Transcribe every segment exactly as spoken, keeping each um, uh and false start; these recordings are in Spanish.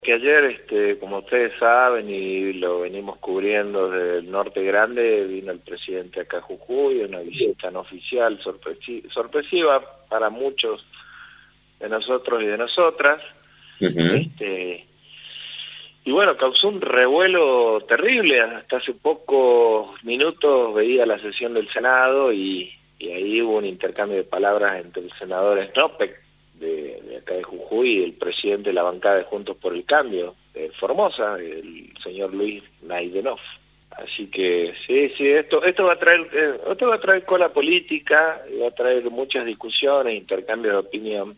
Que ayer, este, como ustedes saben y lo venimos cubriendo desde el Norte Grande, vino el presidente acá a Jujuy, una visita no oficial, sorpresi sorpresiva para muchos de nosotros y de nosotras. Uh-huh. este, y bueno, causó un revuelo terrible. Hasta hace pocos minutos veía la sesión del Senado y, y ahí hubo un intercambio de palabras entre el senador Snopek, De, de acá de Jujuy, y el presidente de la bancada de Juntos por el Cambio, de Formosa, el señor Luis Naidenov. Así que sí, sí, esto esto va a traer eh, esto va a traer cola política, va a traer muchas discusiones, intercambios de opinión,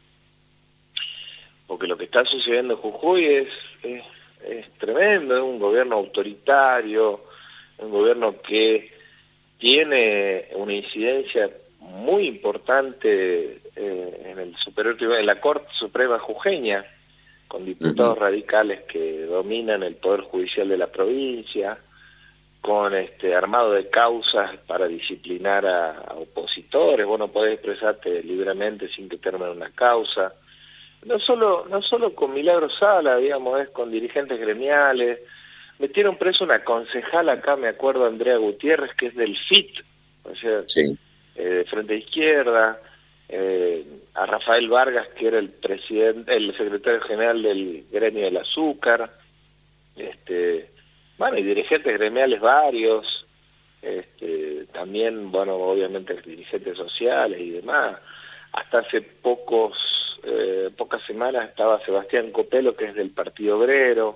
porque lo que está sucediendo en Jujuy es, es, es tremendo, es un gobierno autoritario, un gobierno que tiene una incidencia muy importante eh, en el superior tribunal, en la Corte Suprema Jujeña, con diputados uh-huh. radicales que dominan el poder judicial de la provincia, con este armado de causas para disciplinar a, a opositores. Vos no podés expresarte libremente sin que termine una causa. No solo no solo con Milagro Sala, digamos, es con dirigentes gremiales. Metieron preso una concejal acá, me acuerdo, Andrea Gutiérrez, que es del F I T, o sea, sí. Eh, de Frente Izquierda, eh, a Rafael Vargas, que era el presidente, el secretario general del gremio del azúcar, este, bueno, y dirigentes gremiales varios, este, también, bueno, obviamente dirigentes sociales y demás. Hasta hace pocos, eh, pocas semanas estaba Sebastián Copelo, que es del Partido Obrero.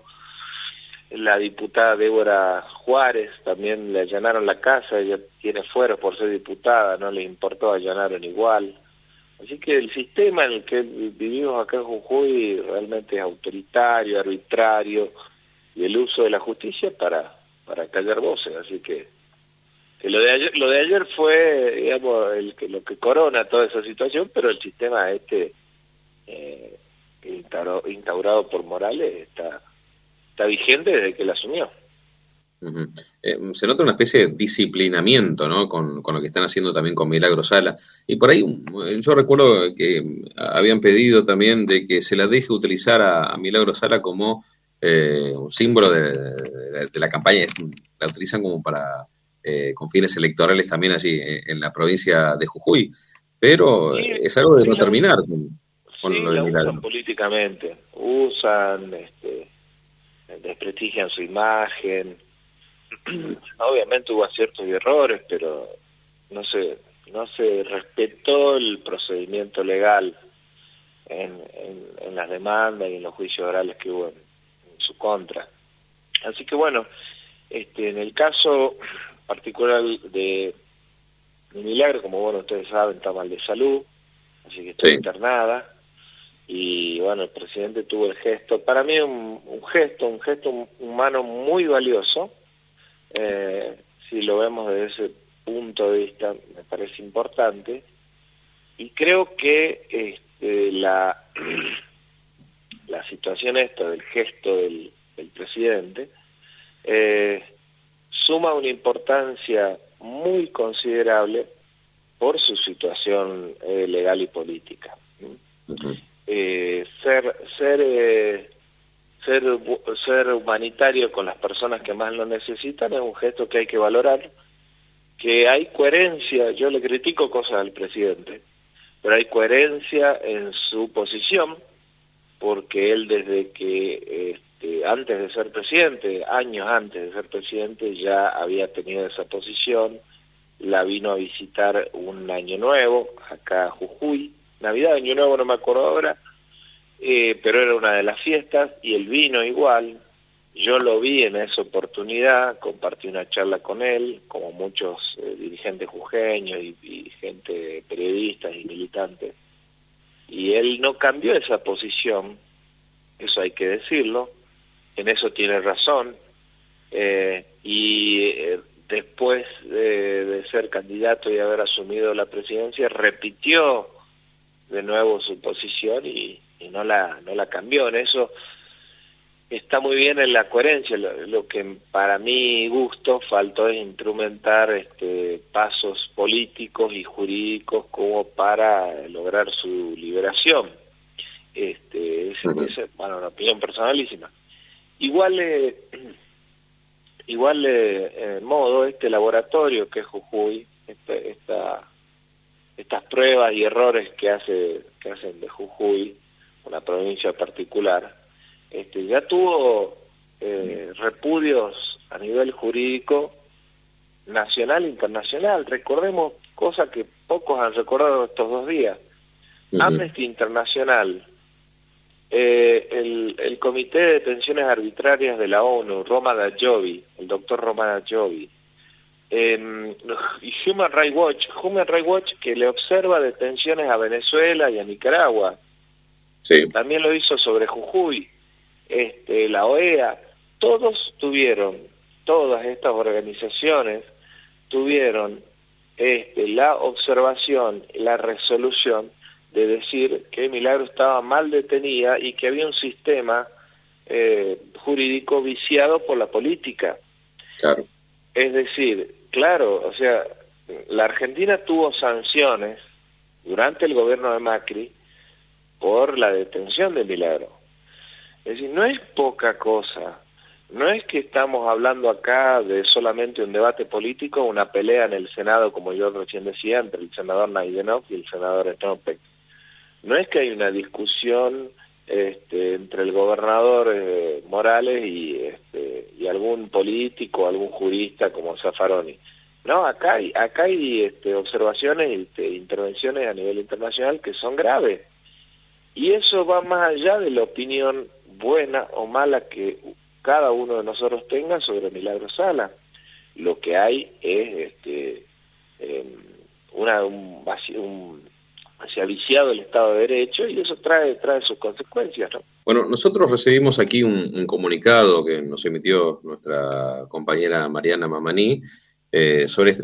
La diputada Débora Juárez también le allanaron la casa, ella tiene fuero por ser diputada, no le importó, allanaron igual. Así que el sistema en el que vivimos acá en Jujuy realmente es autoritario, arbitrario, y el uso de la justicia para para callar voces. Así que, que lo de ayer, lo de ayer fue, digamos, el que lo que corona toda esa situación, pero el sistema este eh, instaurado, instaurado por Morales está está vigente desde que la asumió. Uh-huh. Eh, se nota una especie de disciplinamiento, ¿no? Con, con lo que están haciendo también con Milagro Sala. Y por ahí yo recuerdo que habían pedido también de que se la deje utilizar a, a Milagro Sala como eh, un símbolo de, de, de la campaña. Es, la utilizan como para eh, con fines electorales también allí en, en la provincia de Jujuy. Pero sí, es algo de sí, no terminar con, con sí, lo de Milagro. Usan políticamente, usan, este, desprestigian su imagen. Obviamente hubo aciertos y errores, pero no se no se respetó el procedimiento legal en, en, en las demandas y en los juicios orales que hubo en, en su contra. Así que bueno, este en el caso particular de, de Milagro, como bueno ustedes saben, está mal de salud, así que está sí. internada. Y bueno, el presidente tuvo el gesto, para mí un, un gesto, un gesto humano muy valioso, eh, si lo vemos desde ese punto de vista, me parece importante, y creo que este, la, la situación esta del gesto del, del presidente eh, suma una importancia muy considerable por su situación eh, legal y política. Uh-huh. Eh, ser ser eh, ser ser humanitario con las personas que más lo necesitan es un gesto que hay que valorar, que hay coherencia. Yo le critico cosas al presidente, pero hay coherencia en su posición, porque él desde que este, antes de ser presidente, años antes de ser presidente, ya había tenido esa posición. La vino a visitar un año nuevo acá a Jujuy, Navidad, Año Nuevo, no me acuerdo ahora, eh, pero era una de las fiestas, y él vino igual. Yo lo vi en esa oportunidad, compartí una charla con él, como muchos eh, dirigentes jujeños y, y gente, periodistas y militantes, y él no cambió esa posición, eso hay que decirlo, en eso tiene razón, eh, y eh, después de, de ser candidato y haber asumido la presidencia, repitió de nuevo su posición y, y no la no la cambió. En eso está muy bien en la coherencia. Lo, lo que para mi gusto faltó es instrumentar este, pasos políticos y jurídicos como para lograr su liberación. Este, ese, ese, bueno, una opinión personalísima. igual eh, igual eh, eh, modo este laboratorio que es Jujuy, este, esta, estas pruebas y errores que hace que hacen de Jujuy una provincia particular, este, ya tuvo eh, repudios a nivel jurídico nacional e internacional. Recordemos cosas que pocos han recordado estos dos días. Uh-huh. Amnesty Internacional, eh, el, el Comité de Detenciones Arbitrarias de la ONU, Roma Dajovi, el doctor Roma Dajovi, eh, y Human Rights Watch, Human Rights Watch que le observa detenciones a Venezuela y a Nicaragua, sí. También lo hizo sobre Jujuy, este, la O E A, todos tuvieron, todas estas organizaciones tuvieron este, la observación, la resolución de decir que Milagro estaba mal detenida y que había un sistema eh, jurídico viciado por la política. Claro. Es decir, claro, o sea, la Argentina tuvo sanciones durante el gobierno de Macri por la detención de Milagro. Es decir, no es poca cosa. No es que estamos hablando acá de solamente un debate político, una pelea en el Senado, como yo recién decía, entre el senador Naidenov y el senador Snopek. No es que hay una discusión este, entre el gobernador eh, Morales y, este, y algún político, algún jurista como Zaffaroni. No, acá hay, acá hay este, observaciones e este, intervenciones a nivel internacional que son graves. Y eso va más allá de la opinión buena o mala que cada uno de nosotros tenga sobre Milagro Sala. Lo que hay es este, eh, una, un, un, se ha viciado el Estado de Derecho y eso trae, trae sus consecuencias, ¿no? Bueno, nosotros recibimos aquí un, un comunicado que nos emitió nuestra compañera Mariana Mamaní eh, sobre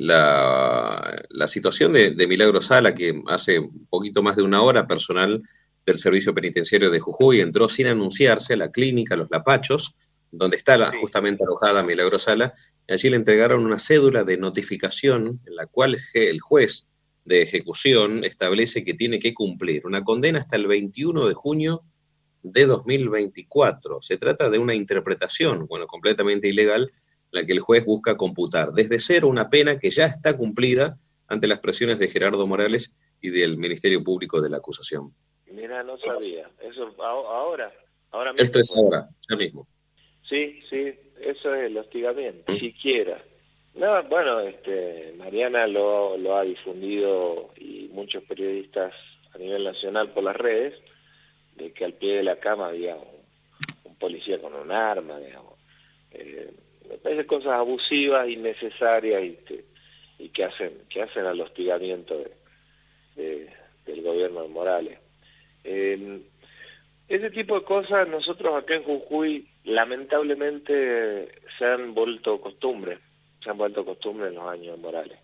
la, la situación de, de Milagro Sala, que hace un poquito más de una hora personal del Servicio Penitenciario de Jujuy entró sin anunciarse a la clínica Los Lapachos, donde está la, justamente alojada Milagro Sala, y allí le entregaron una cédula de notificación en la cual el juez de ejecución establece que tiene que cumplir una condena hasta el veintiuno de junio de dos mil veinticuatro. Se trata de una interpretación, bueno, completamente ilegal, en la que el juez busca computar desde cero una pena que ya está cumplida ante las presiones de Gerardo Morales y del Ministerio Público de la acusación. Mira, no sabía. Eso ahora, ahora mismo. Esto es ahora, ya mismo. Sí, sí, eso es el hostigamiento, ¿Mm? Siquiera. No, bueno, este, Mariana lo, lo ha difundido y muchos periodistas a nivel nacional por las redes, de que al pie de la cama había un, un policía con un arma, digamos. Eh, me parece cosas abusivas, innecesarias y, que, y que hacen que hacen al hostigamiento de, de, del gobierno de Morales. Eh, ese tipo de cosas nosotros acá en Jujuy lamentablemente se han vuelto costumbre, se han vuelto costumbre en los años de Morales.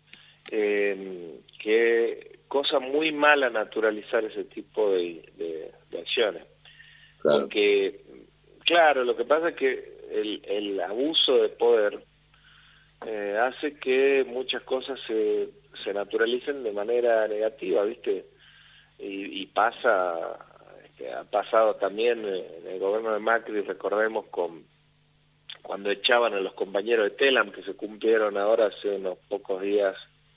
Eh, que cosa muy mala naturalizar ese tipo de, de, de acciones. Claro. Porque, claro, lo que pasa es que el, el abuso de poder eh, hace que muchas cosas se, se naturalicen de manera negativa, ¿viste? Y, y pasa, este, ha pasado también en el gobierno de Macri, recordemos, con cuando echaban a los compañeros de Telam, que se cumplieron ahora hace unos pocos días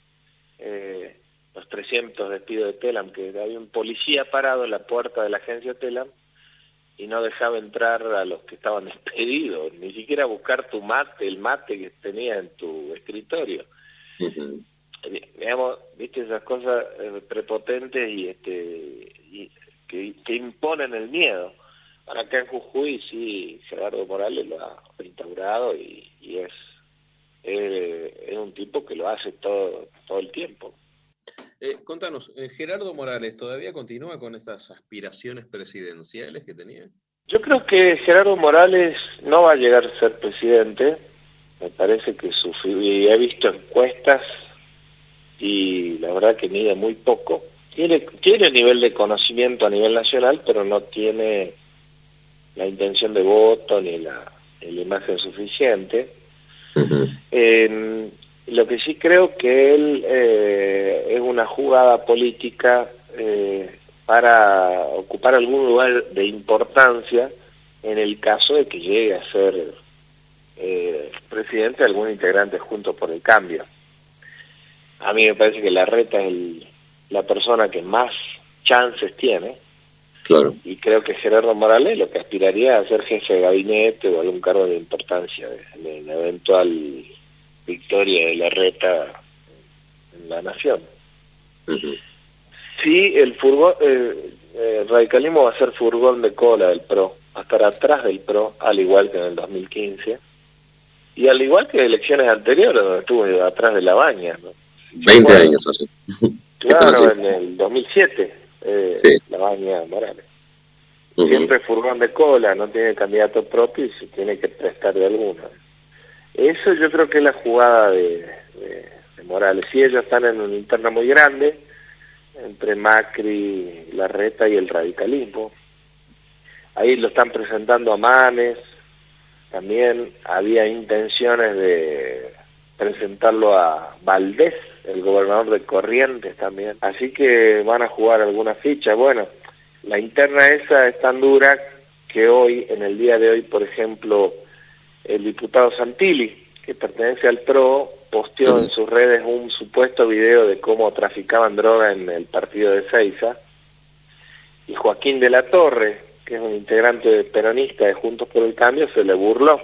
eh, los trescientos despidos de Telam, que había un policía parado en la puerta de la agencia Telam y no dejaba entrar a los que estaban despedidos, ni siquiera buscar tu mate, el mate que tenía en tu escritorio. Uh-huh. Digamos, viste, esas cosas eh, prepotentes y este y que, que imponen el miedo. Ahora acá en Jujuy sí, Gerardo Morales lo ha instaurado y, y es, es es un tipo que lo hace todo todo el tiempo. Eh, contanos, eh, Gerardo Morales, ¿todavía continúa con estas aspiraciones presidenciales que tenía? Yo creo que Gerardo Morales no va a llegar a ser presidente. Me parece que su y he visto encuestas y la verdad que mide muy poco. Tiene, tiene nivel de conocimiento a nivel nacional, pero no tiene la intención de voto ni la, ni la imagen suficiente. Uh-huh. Eh, lo que sí creo que él eh, es una jugada política eh, para ocupar algún lugar de importancia en el caso de que llegue a ser eh, presidente de algún integrante Juntos por el Cambio. A mí me parece que Larreta es el, la persona que más chances tiene. Claro. Y creo que Gerardo Morales lo que aspiraría a ser jefe de gabinete o algún cargo de importancia en la eventual victoria de Larreta en la nación. Uh-huh. Sí, el furgón, eh, el radicalismo va a ser furgón de cola del P R O, va a estar atrás del P R O, al igual que en el dos mil quince, y al igual que en elecciones anteriores, donde estuvo atrás de Labaña, ¿no? veinte bueno, años así. Claro, en el dos mil siete, eh, sí. Labaña Morales. Uh-huh. Siempre furgón de cola, no tiene candidato propio y se tiene que prestar de alguna. Eso yo creo que es la jugada de, de, de Morales. Sí, ellos están en una interna muy grande, entre Macri, Larreta y el radicalismo. Ahí lo están presentando a Manes, también había intenciones de presentarlo a Valdés, el gobernador de Corrientes también. Así que van a jugar alguna ficha. Bueno, la interna esa es tan dura que hoy, en el día de hoy, por ejemplo, el diputado Santilli, que pertenece al P R O, posteó en sus redes un supuesto video de cómo traficaban droga en el partido de Seiza, y Joaquín de la Torre, que es un integrante peronista de Juntos por el Cambio, se le burló.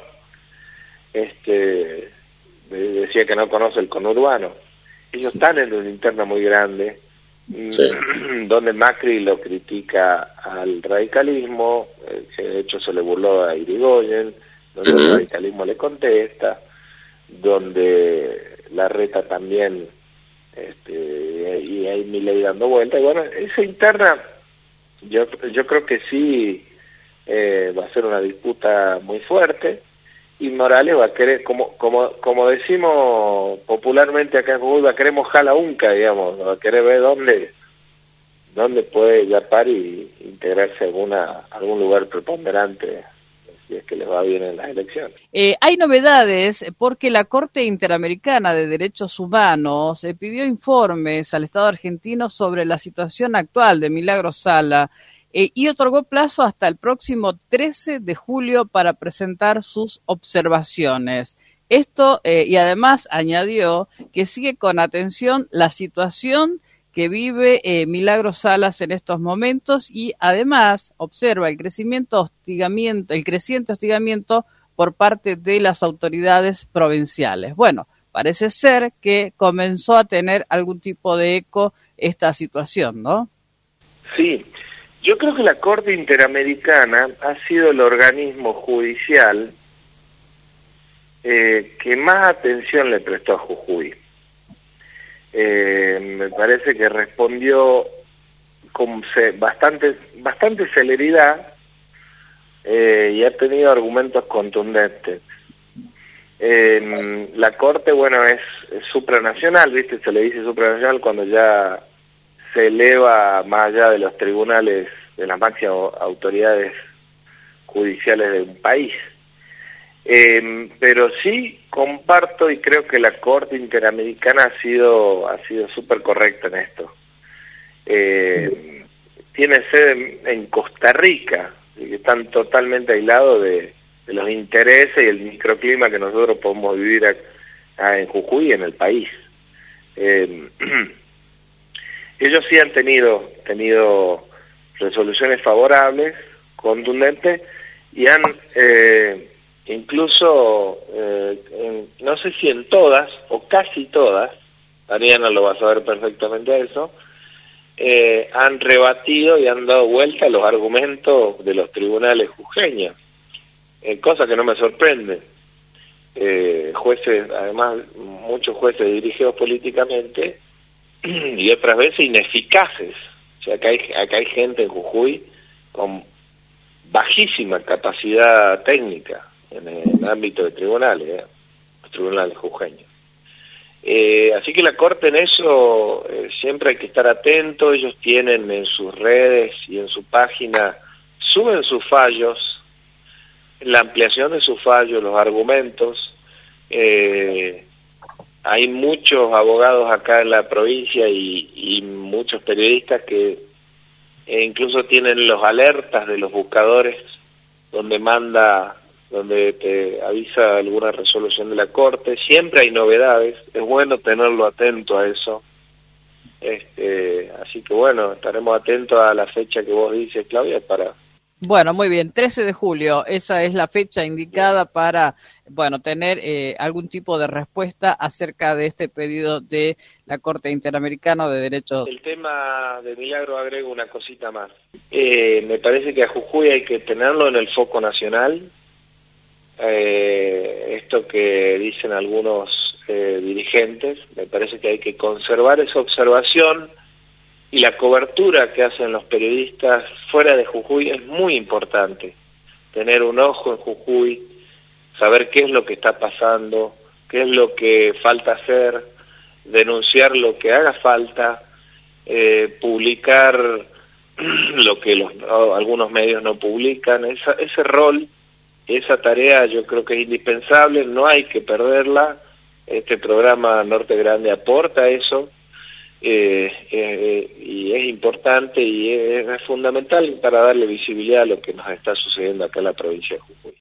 Este, decía que no conoce el conurbano. Ellos están en una interna muy grande, sí. donde Macri lo critica al radicalismo, que de hecho se le burló a Irigoyen, donde uh-huh. el radicalismo le contesta, donde Larreta también, este, y hay Milei dando vuelta, y bueno, esa interna, yo yo creo que sí eh, va a ser una disputa muy fuerte, y Morales va a querer, como como como decimos popularmente acá en Jujuy, va a querer mojar la unca, digamos, va a querer ver dónde dónde puede yapar y integrarse a alguna algún lugar preponderante, si es que les va bien en las elecciones. Eh, hay novedades porque la Corte Interamericana de Derechos Humanos eh, pidió informes al Estado argentino sobre la situación actual de Milagro Sala eh, y otorgó plazo hasta el próximo trece de julio para presentar sus observaciones. Esto, eh, y además añadió que sigue con atención la situación que vive eh, Milagro Salas en estos momentos y además observa el crecimiento hostigamiento, el creciente hostigamiento por parte de las autoridades provinciales. Bueno, parece ser que comenzó a tener algún tipo de eco esta situación, ¿no? Sí, yo creo que la Corte Interamericana ha sido el organismo judicial eh, que más atención le prestó a Jujuy. Eh, me parece que respondió con ce- bastante bastante celeridad eh, y ha tenido argumentos contundentes. Eh, la Corte, bueno, es, es supranacional, ¿viste? Se le dice supranacional cuando ya se eleva más allá de los tribunales, de las máximas autoridades judiciales de un país. Eh, pero sí comparto y creo que la Corte Interamericana ha sido ha sido súper correcta en esto. Eh, tiene sede en, en Costa Rica, y que están totalmente aislados de, de los intereses y el microclima que nosotros podemos vivir acá en Jujuy, en el país. Eh, ellos sí han tenido tenido resoluciones favorables, contundentes, y han eh, incluso, eh, en, no sé si en todas, o casi todas, Ariana lo va a saber perfectamente eso, eh, han rebatido y han dado vuelta a los argumentos de los tribunales jujeños, eh, cosa que no me sorprende. Eh, jueces, además, muchos jueces dirigidos políticamente, y otras veces ineficaces. O sea, acá hay, acá hay gente en Jujuy con bajísima capacidad técnica en el ámbito de tribunales, ¿eh? Los tribunales jujeños. Eh, así que la Corte en eso eh, siempre hay que estar atento. Ellos tienen en sus redes y en su página, suben sus fallos, la ampliación de sus fallos, los argumentos. Eh, hay muchos abogados acá en la provincia y, y muchos periodistas que eh, incluso tienen los alertas de los buscadores donde manda, donde te avisa alguna resolución de la Corte. Siempre hay novedades, es bueno tenerlo atento a eso. Este, así que bueno, estaremos atentos a la fecha que vos dices, Claudia, para... Bueno, muy bien, trece de julio, esa es la fecha indicada para, bueno, tener eh, algún tipo de respuesta acerca de este pedido de la Corte Interamericana de Derechos. El tema de Milagro, agrego una cosita más. Eh, me parece que a Jujuy hay que tenerlo en el foco nacional. Eh, esto que dicen algunos eh, dirigentes, me parece que hay que conservar esa observación. Y la cobertura que hacen los periodistas fuera de Jujuy es muy importante. Tener un ojo en Jujuy, saber qué es lo que está pasando, qué es lo que falta hacer, denunciar lo que haga falta, eh, publicar lo que los, no, algunos medios no publican. Esa, ese rol, esa tarea yo creo que es indispensable, no hay que perderla. Este programa Norte Grande aporta eso. Eh, eh, y es importante y es, es fundamental para darle visibilidad a lo que nos está sucediendo acá en la provincia de Jujuy.